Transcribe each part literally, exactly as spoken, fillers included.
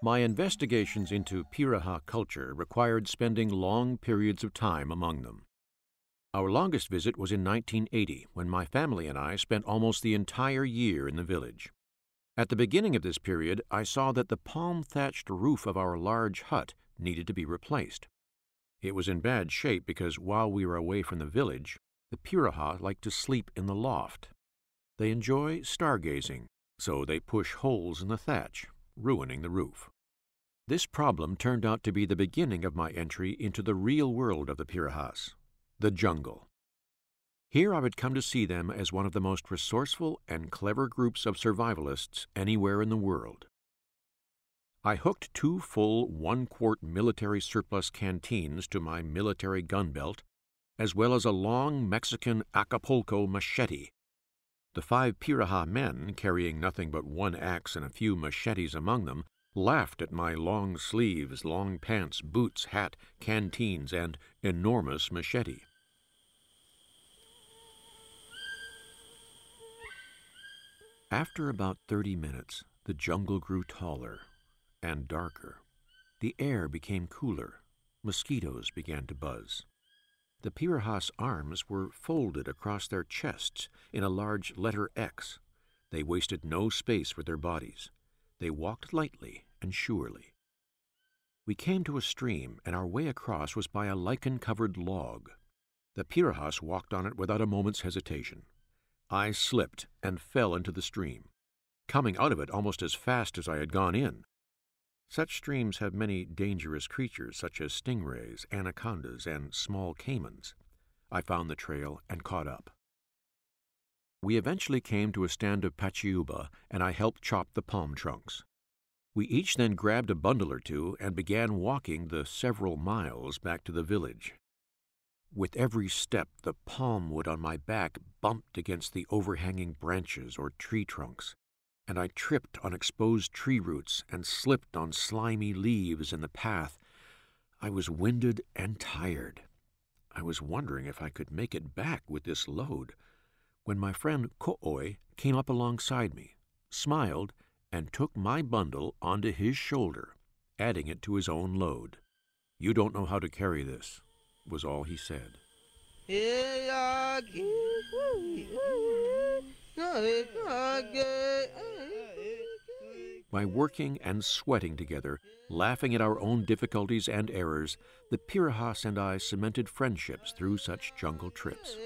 My investigations into Piraha culture required spending long periods of time among them. Our longest visit was in nineteen eighty, when my family and I spent almost the entire year in the village. At the beginning of this period, I saw that the palm-thatched roof of our large hut needed to be replaced. It was in bad shape because while we were away from the village, the Piraha like to sleep in the loft. They enjoy stargazing, so they push holes in the thatch, ruining the roof. This problem turned out to be the beginning of my entry into the real world of the Pirahas, the jungle. Here I would come to see them as one of the most resourceful and clever groups of survivalists anywhere in the world. I hooked two full one-quart military surplus canteens to my military gun belt, as well as a long Mexican Acapulco machete. The five Piraha men, carrying nothing but one axe and a few machetes among them, laughed at my long sleeves, long pants, boots, hat, canteens, and enormous machete. After about thirty minutes, the jungle grew taller and darker. The air became cooler. Mosquitoes began to buzz. The Pirahas' arms were folded across their chests in a large letter X. They wasted no space with their bodies. They walked lightly and surely. We came to a stream, and our way across was by a lichen-covered log. The Pirahas walked on it without a moment's hesitation. I slipped and fell into the stream, coming out of it almost as fast as I had gone in. Such streams have many dangerous creatures such as stingrays, anacondas, and small caimans. I found the trail and caught up. We eventually came to a stand of pachiuba, and I helped chop the palm trunks. We each then grabbed a bundle or two and began walking the several miles back to the village. With every step, the palm wood on my back bumped against the overhanging branches or tree trunks, and I tripped on exposed tree roots and slipped on slimy leaves in the path. I was winded and tired. I was wondering if I could make it back with this load, when my friend Ko'oi came up alongside me, smiled, and took my bundle onto his shoulder, adding it to his own load. "You don't know how to carry this," was all he said. By working and sweating together, laughing at our own difficulties and errors, the Pirahas and I cemented friendships through such jungle trips.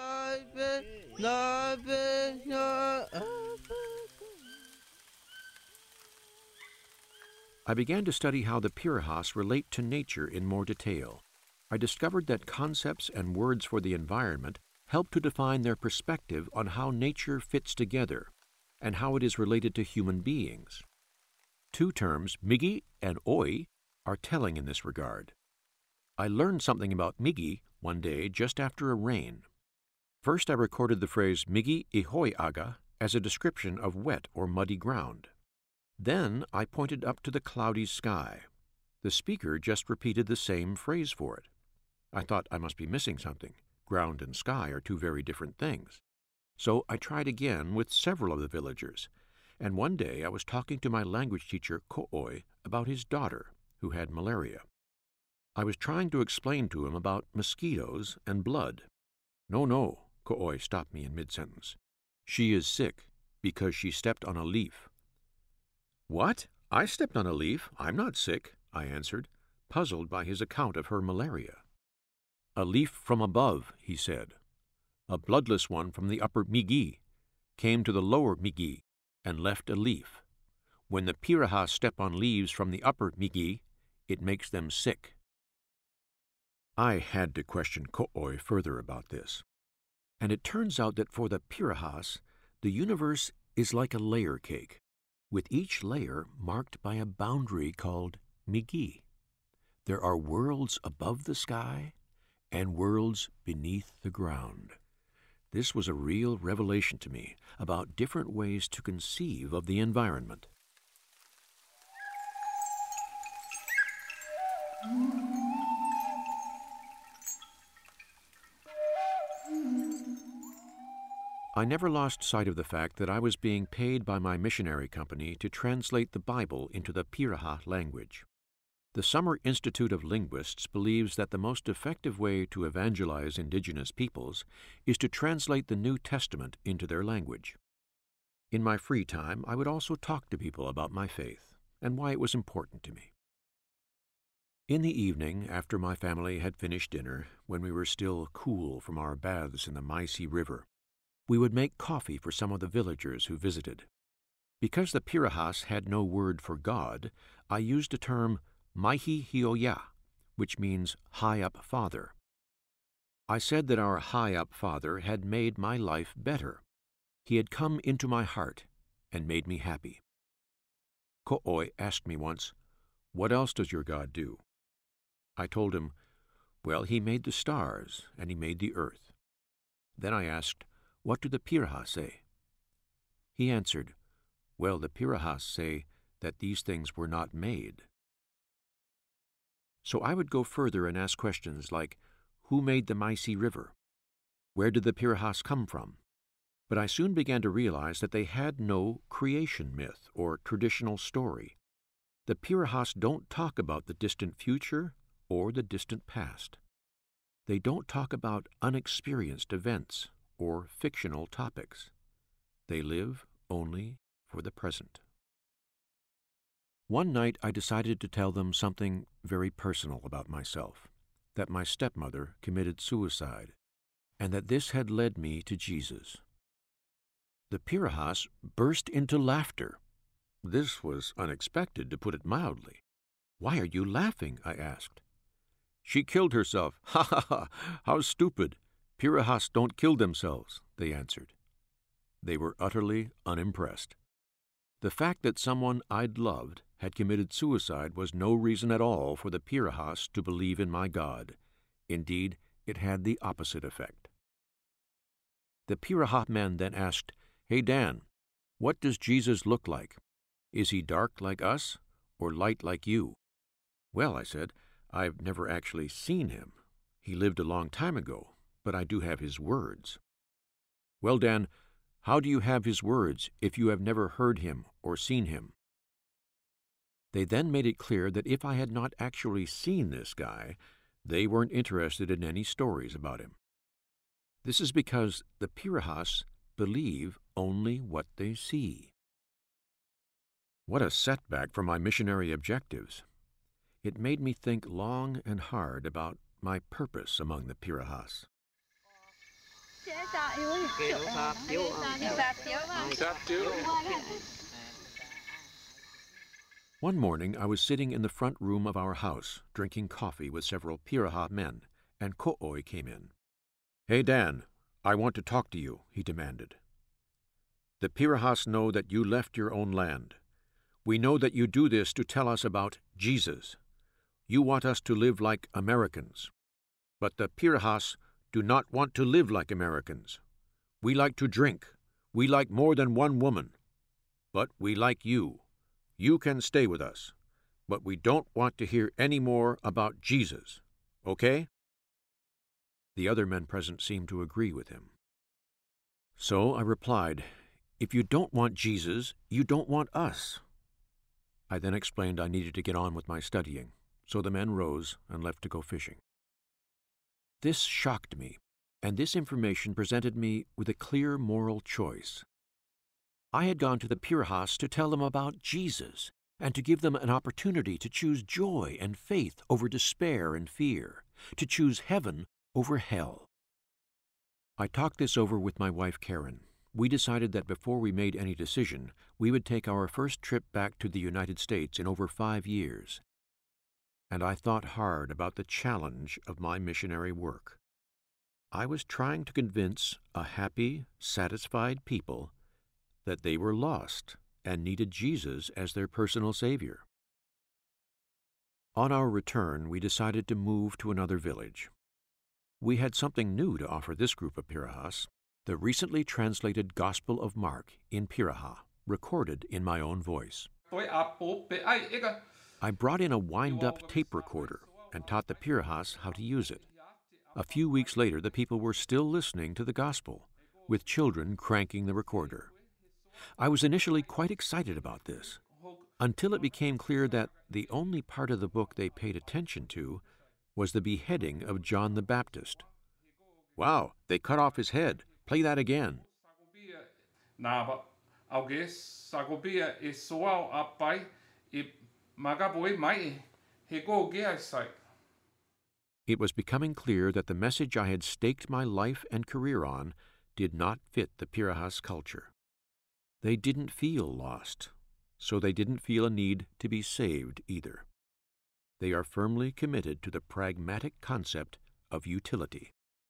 I began to study how the Pirahas relate to nature in more detail. I discovered that concepts and words for the environment help to define their perspective on how nature fits together and how it is related to human beings. Two terms, migi and oi, are telling in this regard. I learned something about migi one day just after a rain. First, I recorded the phrase migi ihoi aga as a description of wet or muddy ground. Then I pointed up to the cloudy sky. The speaker just repeated the same phrase for it. I thought I must be missing something. Ground and sky are two very different things. So I tried again with several of the villagers, and one day I was talking to my language teacher, Ko'oi, about his daughter, who had malaria. I was trying to explain to him about mosquitoes and blood. "No, no," Ko'oi stopped me in mid-sentence. "She is sick because she stepped on a leaf." "What? I stepped on a leaf? I'm not sick," I answered, puzzled by his account of her malaria. "A leaf from above," he said. "A bloodless one from the upper migi came to the lower migi and left a leaf. When the Pirahas step on leaves from the upper migi, it makes them sick." I had to question Ko'oi further about this. And it turns out that for the Pirahas, the universe is like a layer cake, with each layer marked by a boundary called migi. There are worlds above the sky and worlds beneath the ground. This was a real revelation to me about different ways to conceive of the environment. I never lost sight of the fact that I was being paid by my missionary company to translate the Bible into the Piraha language. The Summer Institute of Linguists believes that the most effective way to evangelize indigenous peoples is to translate the New Testament into their language. In my free time, I would also talk to people about my faith and why it was important to me. In the evening, after my family had finished dinner, when we were still cool from our baths in the Maisi River, we would make coffee for some of the villagers who visited. Because the Pirahas had no word for God, I used a term Maihi Hioya, which means high-up father. I said that our high-up father had made my life better. He had come into my heart and made me happy. Ko'oi asked me once, "What else does your God do?" I told him, "Well, he made the stars and he made the earth." Then I asked, "What do the Pirahas say?" He answered, "Well, the Pirahas say that these things were not made." So I would go further and ask questions like, who made the Maisi River? Where did the Pirahas come from? But I soon began to realize that they had no creation myth or traditional story. The Pirahas don't talk about the distant future or the distant past. They don't talk about unexperienced events or fictional topics. They live only for the present. One night I decided to tell them something very personal about myself, that my stepmother committed suicide, and that this had led me to Jesus. The Pirahas burst into laughter. This was unexpected, to put it mildly. "Why are you laughing?" I asked. "She killed herself. Ha ha ha! How stupid! Pirahas don't kill themselves," they answered. They were utterly unimpressed. The fact that someone I'd loved had committed suicide was no reason at all for the Pirahas to believe in my God. Indeed, it had the opposite effect. The Piraha men then asked, "Hey Dan, what does Jesus look like? Is he dark like us or light like you?" "Well," I said, "I've never actually seen him. He lived a long time ago, but I do have his words." "Well, Dan, how do you have his words if you have never heard him or seen him?" They then made it clear that if I had not actually seen this guy, they weren't interested in any stories about him. This is because the Pirahas believe only what they see. What a setback for my missionary objectives. It made me think long and hard about my purpose among the Pirahas. One morning I was sitting in the front room of our house, drinking coffee with several Piraha men, and Ko'oi came in. "Hey Dan, I want to talk to you," he demanded. "The Pirahas know that you left your own land. We know that you do this to tell us about Jesus. You want us to live like Americans. But the Pirahas do not want to live like Americans. We like to drink. We like more than one woman. But we like you. You can stay with us. But we don't want to hear any more about Jesus. Okay?" The other men present seemed to agree with him. So I replied, "If you don't want Jesus, you don't want us." I then explained I needed to get on with my studying, so the men rose and left to go fishing. This shocked me, and this information presented me with a clear moral choice. I had gone to the Pirahas to tell them about Jesus and to give them an opportunity to choose joy and faith over despair and fear, to choose heaven over hell. I talked this over with my wife Karen. We decided that before we made any decision, we would take our first trip back to the United States in over five years. And I thought hard about the challenge of my missionary work. I was trying to convince a happy, satisfied people that they were lost and needed Jesus as their personal Savior. On our return, we decided to move to another village. We had something new to offer this group of Pirahas, the recently translated Gospel of Mark in Piraha, recorded in my own voice. I brought in a wind-up tape recorder and taught the Pirahas how to use it. A few weeks later, the people were still listening to the Gospel, with children cranking the recorder. I was initially quite excited about this, until it became clear that the only part of the book they paid attention to was the beheading of John the Baptist. Wow, they cut off his head. Play that again. It was becoming clear that the message I had staked my life and career on did not fit the Pirahas culture. They didn't feel lost, so they didn't feel a need to be saved either. They are firmly committed to the pragmatic concept of utility.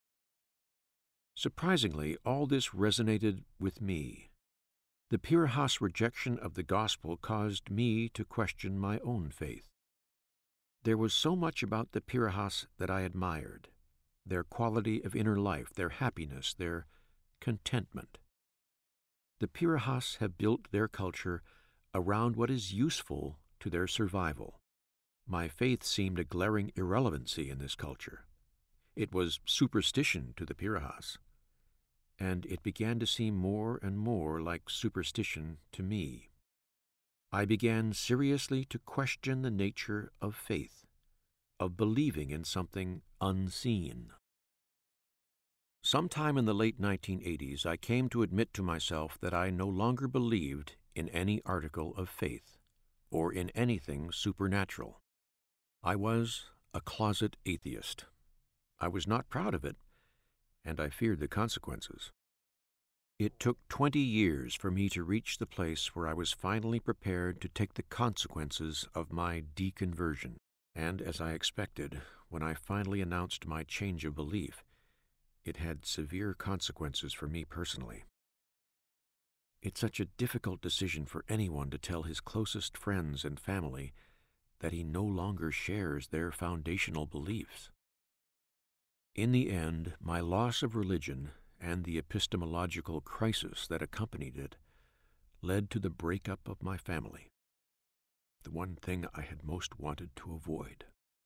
Surprisingly, all this resonated with me. The Pirahas' rejection of the gospel caused me to question my own faith. There was so much about the Pirahas that I admired, their quality of inner life, their happiness, their contentment. The Pirahas have built their culture around what is useful to their survival. My faith seemed a glaring irrelevancy in this culture. It was superstition to the Pirahas, and it began to seem more and more like superstition to me. I began seriously to question the nature of faith, of believing in something unseen. Sometime in the late nineteen eighties, I came to admit to myself that I no longer believed in any article of faith, or in anything supernatural. I was a closet atheist. I was not proud of it, and I feared the consequences. It took twenty years for me to reach the place where I was finally prepared to take the consequences of my deconversion, and as I expected, when I finally announced my change of belief, it had severe consequences for me personally. It's such a difficult decision for anyone to tell his closest friends and family that he no longer shares their foundational beliefs. In the end, my loss of religion and the epistemological crisis that accompanied it led to the breakup of my family, the one thing I had most wanted to avoid.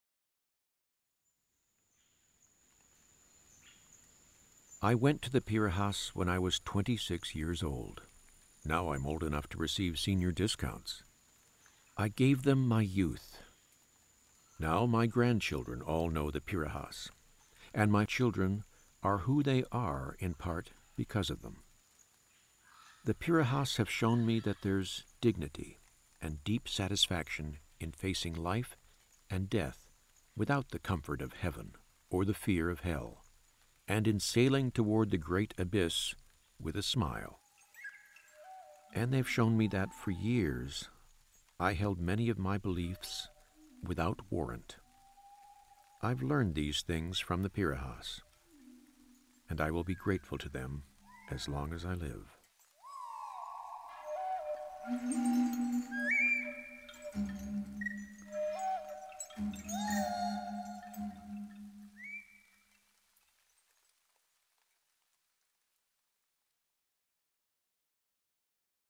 I went to the Pirahas when I was twenty-six years old. Now I'm old enough to receive senior discounts. I gave them my youth. Now my grandchildren all know the Pirahas, and my children are who they are in part because of them. The Pirahas have shown me that there's dignity and deep satisfaction in facing life and death without the comfort of heaven or the fear of hell, and in sailing toward the great abyss with a smile. And they've shown me that for years I held many of my beliefs without warrant. I've learned these things from the Pirahas, and I will be grateful to them as long as I live.